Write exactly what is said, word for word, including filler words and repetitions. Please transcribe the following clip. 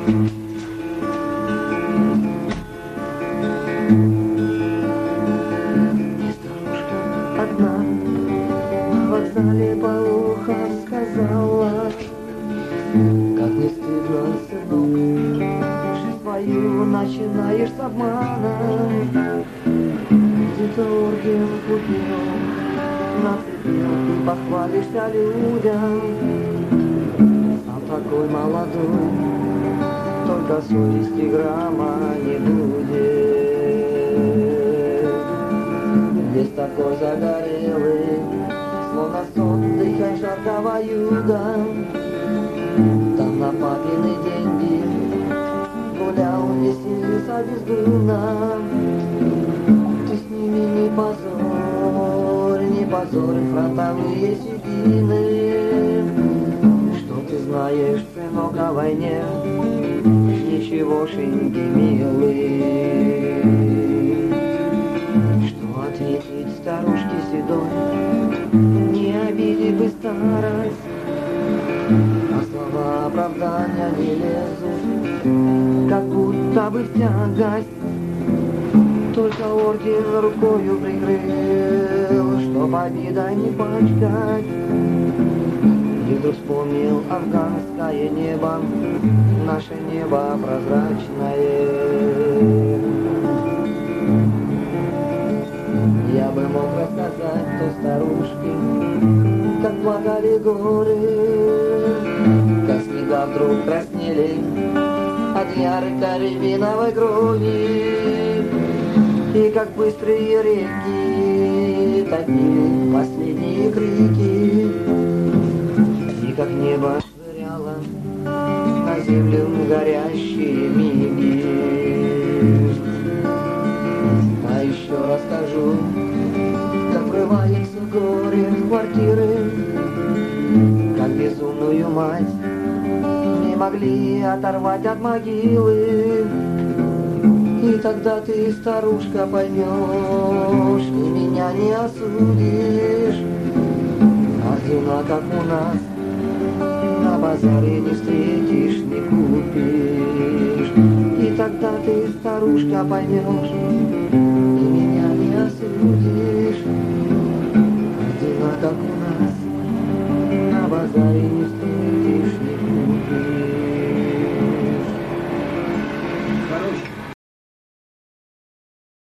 Одна на вокзале полухом сказала: как не стыдно, сынок, жизнь свою начинаешь с обмана. Где-то орден купил, нацепил, ты похвалишься людям. Сам такой молодой, только совести грамма не будет. Весь такой загорелый, словно с отдыха жаркого юга. Там на папины деньги гулял, веселился бездумно. Ты с ними не позорь, не позорь фронтовые седины. Что ты знаешь, сынок, о войне? Ничегошеньки, милый. Что ответить старушке седой? Не обиди бы старость, а слова оправдания не лезут, как будто бы в тягость. Только орден рукою прикрыл, чтоб обидой не пачкать. И вдруг вспомнил афганское небо, наше небо прозрачное. Я бы мог рассказать той старушке, как плакали горы, как снега вдруг краснели от ярко-рябиновой крови, и как быстрые реки топили последние крики, и как небо швыряло на землю горящие миги. А еще расскажу, как врывается горе в квартиры, как безумную мать не могли оторвать от могилы. И тогда ты, старушка, поймешь, и меня не осудишь. Ордена, как у нас, на базаре не встретишь, не купишь. И тогда ты, старушка, поймешь, и меня не осудишь. Ордена, как у нас, на базаре